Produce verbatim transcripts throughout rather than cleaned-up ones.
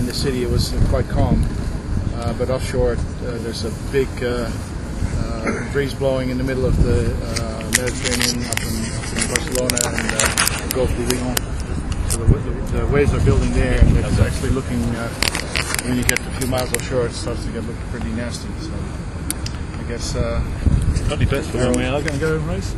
the city it was quite calm, uh, but offshore uh, there's a big uh, uh, breeze blowing in the middle of the uh, Mediterranean up in, up in Barcelona and uh, Gulf de Lyon. So the, the, the waves are building there, and it's actually looking, uh, when you get a few miles offshore, it starts to get look pretty nasty. So I guess... Uh, Not the best for where we are going to go and race?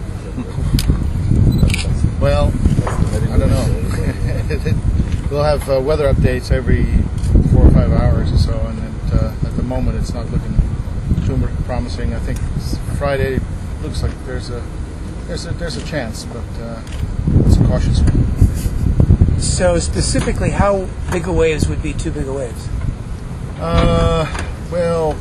Well, I don't know. We'll have uh, weather updates every four or five hours or so, and it, uh, at the moment it's not looking too promising. I think Friday looks like there's a there's a there's a chance, but uh, it's a cautious one. So specifically, how big a waves would be too big a waves? Uh, well,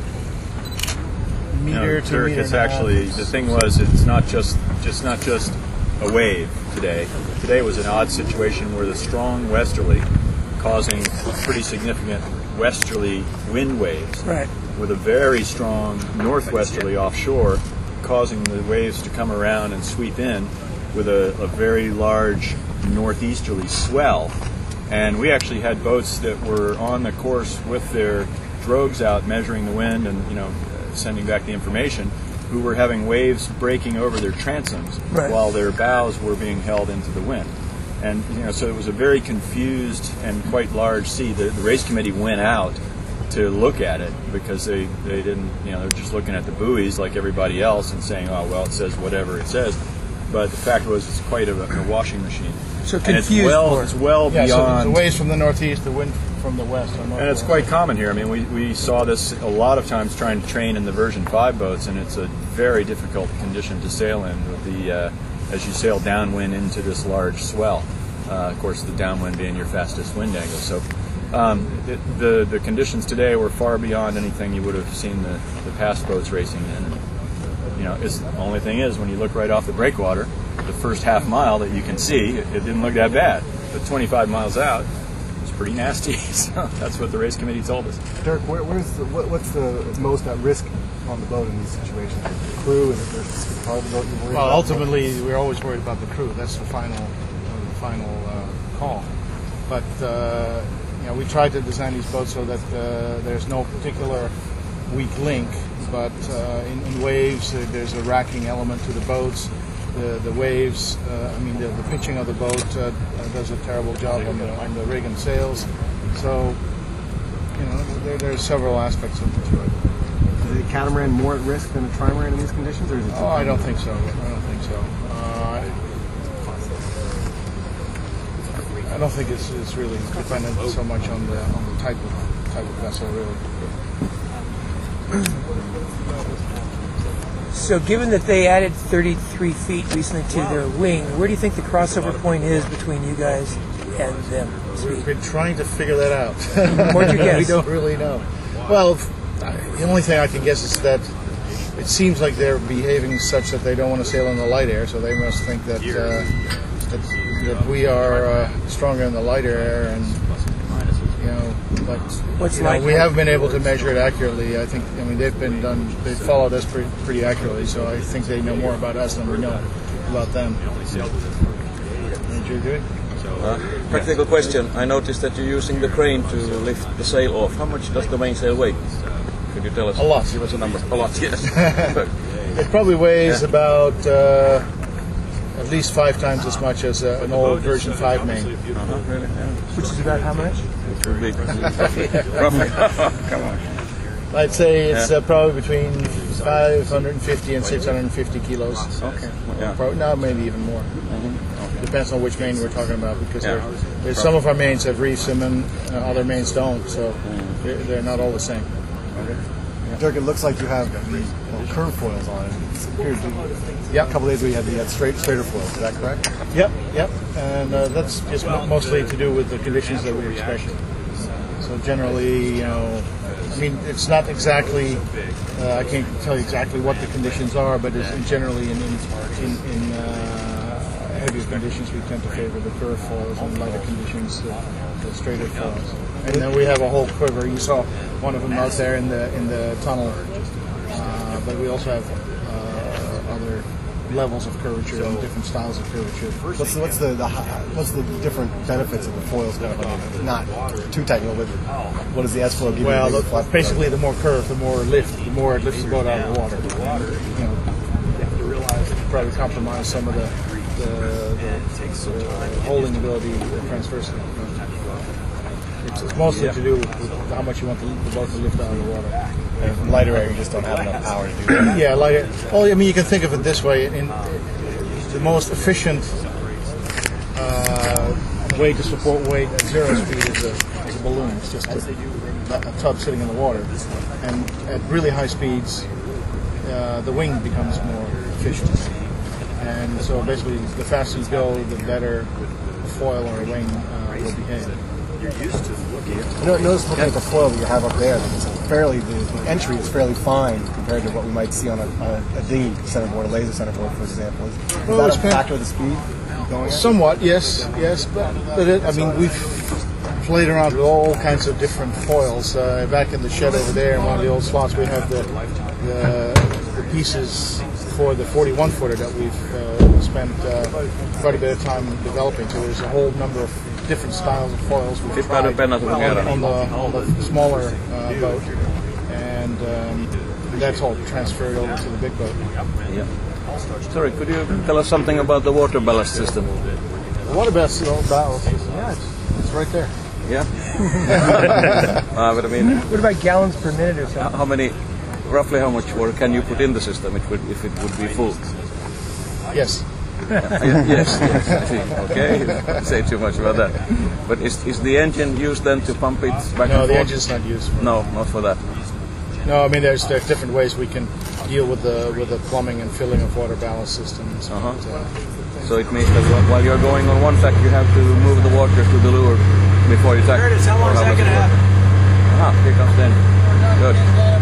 meter no, to Dirk, meter it's and a half. actually the thing was it's not just just not just a wave today. Today was an odd situation where the strong westerly causing pretty significant westerly wind waves, right, with a very strong northwesterly offshore causing the waves to come around and sweep in with a, a very large northeasterly swell. And we actually had boats that were on the course with their drogues out measuring the wind and, you know, sending back the information, who were having waves breaking over their transoms, right, while their bows were being held into the wind. And, you know, so it was a very confused and quite large sea. The, the race committee went out to look at it because they, they didn't, you know, they're just looking at the buoys like everybody else and saying, oh, well, it says whatever it says. But the fact was it's quite a, a washing machine. So and confused. it's well, more. it's well Yeah, beyond. so the waves from the northeast, the wind from the west. Are And it's quite common here. I mean, we, we saw this a lot of times trying to train in the version five boats, and it's a very difficult condition to sail in with the uh, as you sail downwind into this large swell. Uh, of course, the downwind being your fastest wind angle. So um, it, the the conditions today were far beyond anything you would have seen the, the past boats racing in. You know, it's, the only thing is when you look right off the breakwater, the first half mile that you can see, it, it didn't look that bad. But twenty-five miles out, it's pretty nasty. So that's what the race committee told us. Dirk, where, where's the, what, what's the most at risk on the boat in these situations? The crew, is it the specific part of the boat you're worried Well, about? ultimately, we're always worried about the crew. That's the final, uh, the final uh, call. But uh, you know, we try to design these boats so that uh, there's no particular weak link. But uh, in, in waves, uh, there's a racking element to the boats. The the waves, uh, I mean, the, the pitching of the boat uh, uh, does a terrible job on the on the rig and sails. So, you know, there, there are several aspects of it to it. Is the catamaran more at risk than a trimaran in these conditions, or is it? Oh, I don't think so. I don't think so. Uh, I don't think it's, it's really dependent so much on the on the type of type of vessel, really. So given that they added thirty-three feet recently to their wing, where do you think the crossover point is between you guys and them? We've been trying to figure that out. What'd you guess? We don't really know. Well, the only thing I can guess is that it seems like they're behaving such that they don't want to sail in the light air, so they must think that uh, that, that we are uh, stronger in the lighter air, and you know, but What's you know, light we air? have been able to measure it accurately. I think. I mean, they've been done. They've followed us pretty, pretty accurately, so I think they know more about us than we know about them. Would you agree? Uh, practical question. I noticed that you're using the crane to lift the sail off. How much does the mainsail weigh? Could you tell us? A lot. Give us a number. A lot, yes. It probably weighs Yeah. about uh, at least five times as much as uh, an old version five main. Uh-huh, really? Yeah. Which is about how much? Too big. Roughly. Come on. I'd say it's Yeah. uh, probably between five hundred fifty and six hundred fifty kilos. Okay. Yeah. Probably, no, maybe even more. Mm-hmm. Depends on which main we're talking about, because Yeah. there- there's some of our mains have reefs in them, uh, other mains don't, so they're, they're not all the same. Dirk, it looks like you have the well, curve foils on it. It's appeared to be, Yep. a couple days ago you had the had straight, straighter foils. Is that correct? Yep, yep, and uh, that's just mo- mostly to do with the conditions that we expect. So generally, you know, I mean, it's not exactly, uh, I can't tell you exactly what the conditions are, but it's generally in in, in, in uh, heavier conditions we tend to favor the curve foils, and lighter conditions the, the straighter foils. And then we have a whole quiver. You saw one of them out there in the in the tunnel, uh, but we also have uh, other levels of curvature and different styles of curvature. What's the, what's the, the hi- what's the different benefits of the foils kind of uh, not too technical, but what does the S flow give Well, you? the, basically, the more curve, the more lift, the more it lifts the boat out of the water. You know, probably compromise some of the the, the, the holding ability, the transversal. It's, it's mostly Yeah. to do with, with how much you want the, the boat to lift out of the water. And lighter air, you just don't have enough power to do that. Yeah, like, well, I mean, you can think of it this way: in, the most efficient uh, way to support weight at zero speed is a, is a balloon. It's just a, a tub sitting in the water, and at really high speeds, uh, the wing becomes more efficient. And so, basically, the faster you go, the better a foil or a wing uh, will behave. You know, notice looking at the foil that you have up there, that it's fairly, the, the entry is fairly fine compared to what we might see on a, a, a dinghy centerboard, a laser centerboard, for example. Is, is Well, that it's a kind- factor of the speed going at? Somewhat, yes, yes, but, but it, I mean, we've played around with all kinds of different foils. Uh, back in the shed over there, in one of the old slots, we have the the, the pieces for the forty-one footer that we've uh, spent uh, quite a bit of time developing. So there's a whole number of different styles of foils we've Tippa tried penna on, tuolla on, the, on the smaller uh, boat, and um, that's all transferred over to the big boat. Yeah. Sorry, could you tell us something about the water ballast system? The water ballast ballast system, yeah, it's, it's right there. Yeah. uh, but I mean, What about gallons per minute or something? how many, roughly how much water can you put in the system if it would, if it would be full? Yes. Yeah, yes, yes, I see. Okay, don't say too much about that. But is, is the engine used then to pump it back No, and the forth? engine's not used for No, not for that. No, I mean there's there's different ways we can deal with the with the plumbing and filling of water ballast systems. Uh-huh. But, uh, So it means that wh- while you're going on one tack, you have to move the water to the lure before you tack. Curtis, how long is Or that does going it to work? happen? Ah, here comes the engine. Good.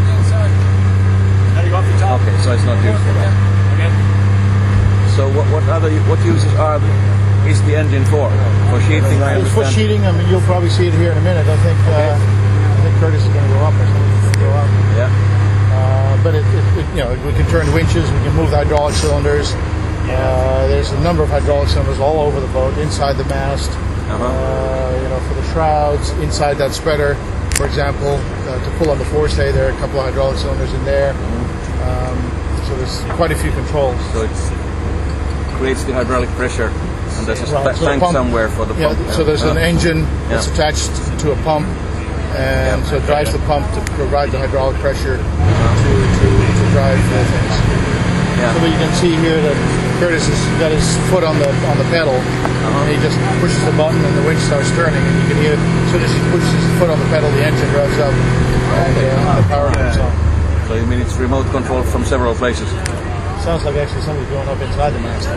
Okay, so it's not used for that. So what what other what uses are is the engine for? For sheathing, I It's for understand. sheeting. I mean, you'll probably see it here in a minute. I think uh, I think Curtis is going to go up or something. He's gonna go up. Yeah. Uh, but it, it, it, you know, we can turn winches. We can move the hydraulic cylinders. Uh, there's a number of hydraulic cylinders all over the boat, inside the mast. Uh-huh. Uh, you know, for the shrouds, inside that spreader, for example, uh, to pull on the forestay, there are a couple of hydraulic cylinders in there. Um, so there's quite a few controls. So it creates the hydraulic pressure, and there's a Right, sp- so the tank pump- somewhere for the Yeah, pump. so there's an Yeah. engine that's Yeah. attached to a pump, and so it drives the pump to provide the hydraulic pressure to, to, to drive the things. Yeah. So that you can see here that Curtis has got his foot on the on the pedal, and he just pushes the button, and the winch starts turning, and you can hear as soon as he pushes his foot on the pedal, the engine revs up, and uh, the power comes on. So you mean it's remote control from several places? Sounds like actually somebody's going up inside the mast.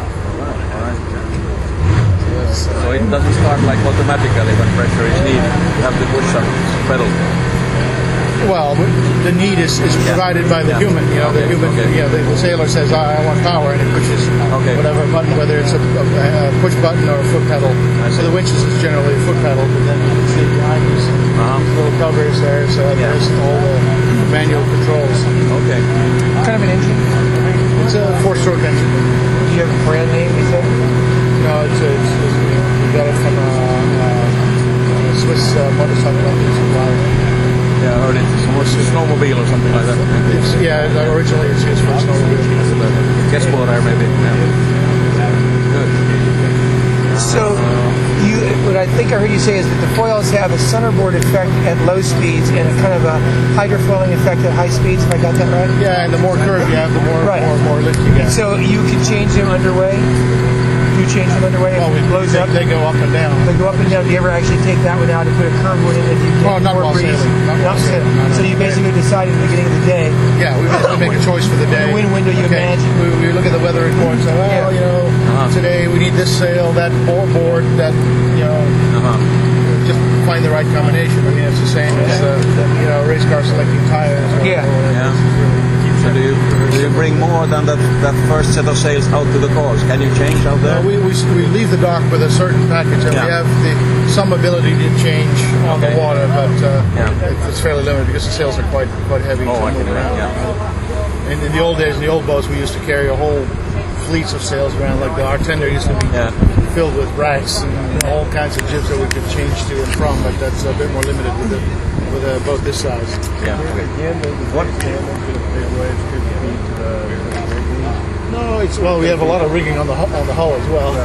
So it doesn't start like automatically when pressure is needed. You have to push some pedal. Well, the need is, is provided by the Yeah. human. You know, the Okay, human. okay. You know, the, the sailor says, "I, I want power," and he pushes Okay. whatever button, whether it's a, a, a push button or a foot pedal. So the winches is generally a foot pedal, but then you can see behind these, Uh-huh. these little covers there. So Yeah. there's all the manual controls. Okay. What kind of an engine? It's a four-stroke engine. Do you have a brand name, you said? No, it's, a, it's, it's we, we got it from a, a, a Swiss uh, motorcycle engine supplier. Yeah, I heard it's more snowmobile or something like that. It's, yeah, originally it's used for a snowmobile. Guestboard maybe. Yeah. Good. So, you, what I think I heard you say is that the foils have a centerboard effect at low speeds and a kind of a hydroflowing effect at high speeds, if I got that right? Yeah, and the more curve you have, the more Right. more, more lift you get. So you can change them underway? You change them underway Well, if we, it blows they, up? they go up and down. They go up and down. Do you ever actually take that one out and put a curve one in if you get Well, not more while breeze? sailing. Not while Not sailing. sailing. No, no. So you basically decide at the beginning of the day. Yeah, we have to make a choice for the day. The wind window you okay. imagine. We, we look at the weather report and say, well, Yeah. you know, Uh-huh. today we need this sail, that board, board, that, you know, Uh-huh. just find the right combination. I mean, it's the same as, uh, you know, a race car selecting tires. Or, Yeah. or Yeah. It's really, So do you do you bring more than that that first set of sails out to the course? Can you change out there? Uh, we, we, we leave the dock with a certain package, and we Yeah. have the, some ability to change on Okay. the water, but uh, Yeah. it, it's fairly limited because the sails are quite quite heavy Oh, to I can move around. imagine. Yeah. And in the old days, in the old boats, we used to carry a whole fleets of sails around. Like the our tender used to be Yeah. filled with racks and all kinds of jibs that we could change to and from, but that's a bit more limited with a with a boat this size. Yeah. What? No, it's well, we have a lot of rigging on the hu- on the hull as well.